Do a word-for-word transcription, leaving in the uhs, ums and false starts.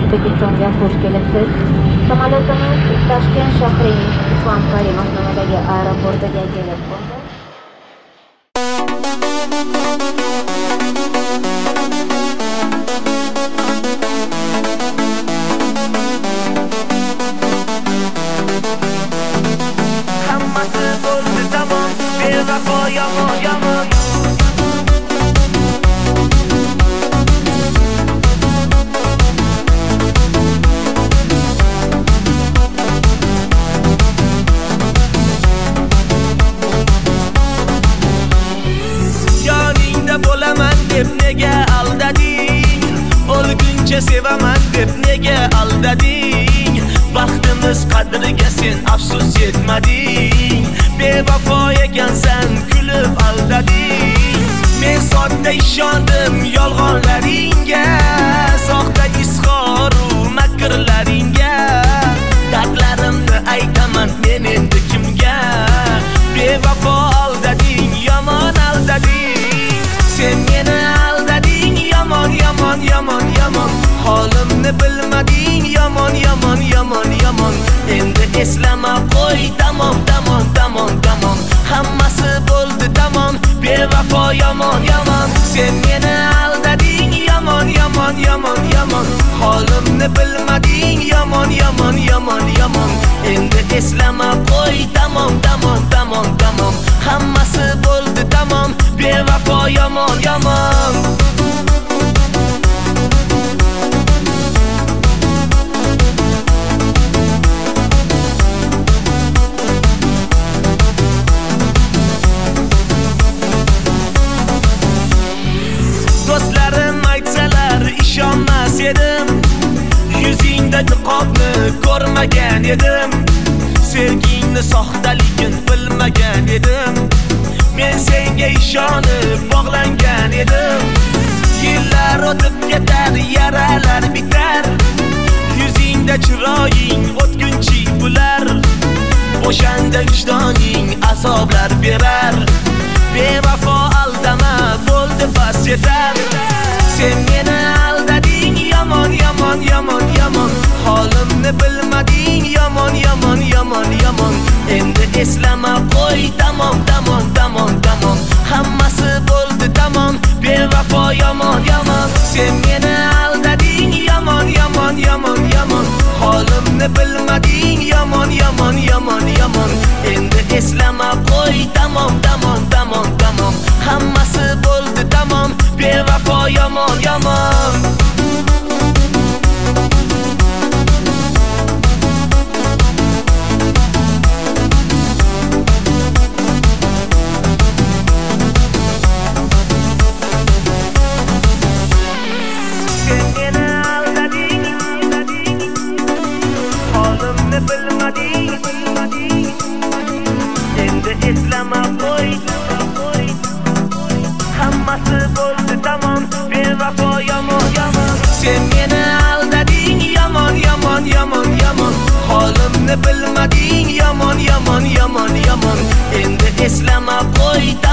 O'zbekistonga xush kelibsiz. Samolyotimiz Toshkent shahrining Islom Karimov nomidagi aeroportiga kelib qoldi. Hammasi bo'ldi tamom, bevafo yomon yomon. Bo'laman deb nega aldading? O'lguncha sevaman deb nega aldading? Baxtimiz qadriga sen afsus yetmading. Bevafo ekansan, kulib aldading. Men sodda ishondim yolg'onlaringga, soxta izhoru makrlaringga. Dardlarimni aytaman men endi kimga? Bevafo aldading, yomon aldading. Sen meni aldading, yomon yomon yomon yomon. Holimni bilmading, yomon yomon yomon yomon. Endi eslama qo'y, tamom tamom tamom tamom. Hammasi bo'ldi tamom, bevafo yomon yomon. Sen meni aldading, yomon yomon yomon yomon. Holimni bilmading, yomon yomon yomon yomon. Endi eslama qo'y, tamom tamom tamom tamom. Hammasi bo'ldi tamom, bevafo yomon yomon. Do'stlarim aytsalar ishonmas edim. Yuzingda niqobni ko'rmagan edim. Sevgingni soxtaligin bilmagan edim. Men senga ishonib bog'langan edim. Yillar o'tib ketar, yaralar bitar. Yuzingda chiroying o'tgunchi bular. O'shanda vijdoning azoblar berar. Bevafo aldama, bo'ldi bas yetar. Sen meni aldading, yomon yomon yomon yomon. Holimni bilmading, yomon yomon yomon yomon. Endi eslama qo'y, tamom tamom tamom tamom. Hammasi bo'ldi tamom, bevafo yomon yomon. Sen meni aldading, yomon yomon yomon yomon. Holimni bilmading, yomon yomon yomon yomon. Endi eslama qo'y, tamom tamom tamom tamom. Hammasi bo'ldi tamom, bevafo yomon yomon. Eslama qo'y, hammasi bo'ldi tamom, bevafo yomon yomon. Sen meni aldading, yomon yomon yomon yomon. Holimni bilmading, yomon yomon yomon yomon. Endi eslama qo'y.